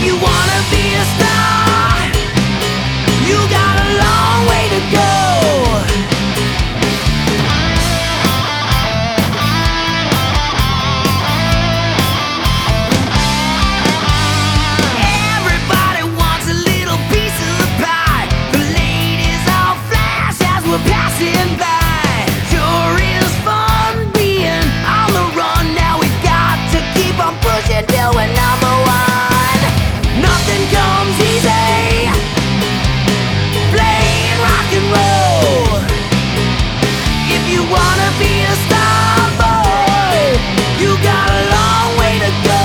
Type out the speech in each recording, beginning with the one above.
you wanna be a star, you got a long way to go. Everybody wants a little piece of the pie. The ladies all flash as we're passing by. Sure is fun being on the run. Now we've got to keep on pushing till we're number one. Nothing comes easy, playing rock and roll. If you wanna be a star boy, you got a long way to go.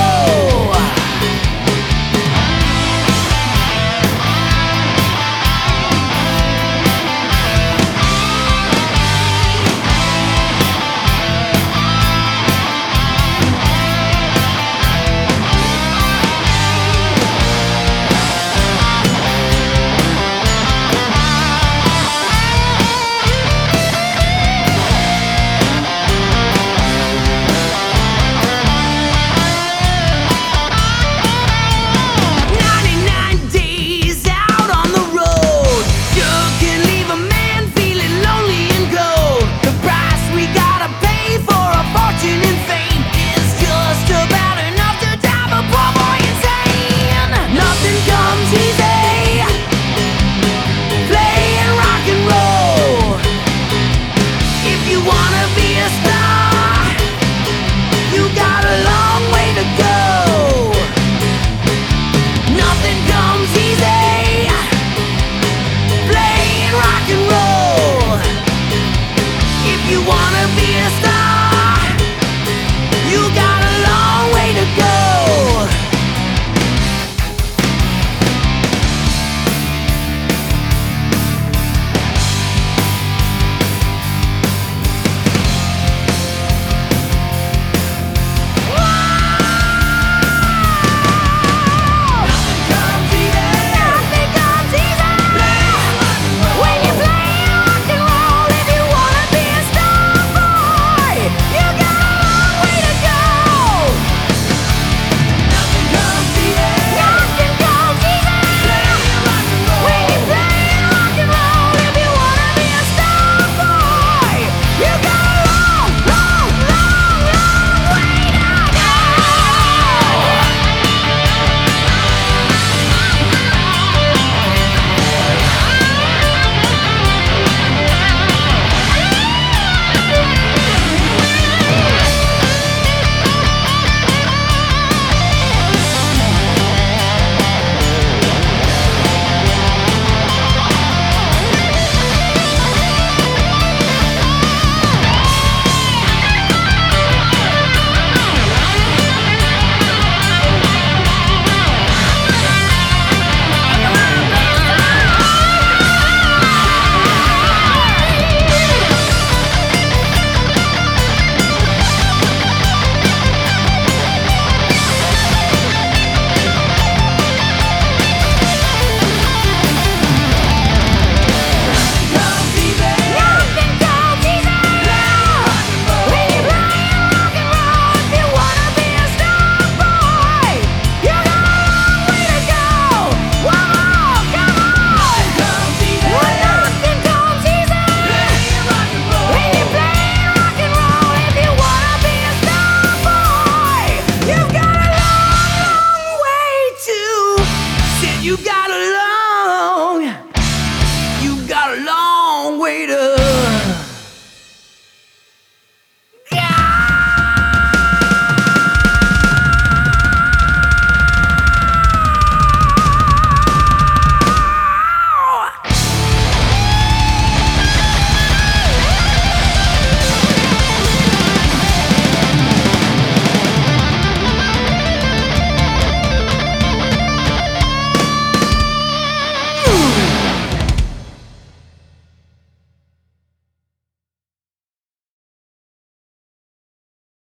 You gotta love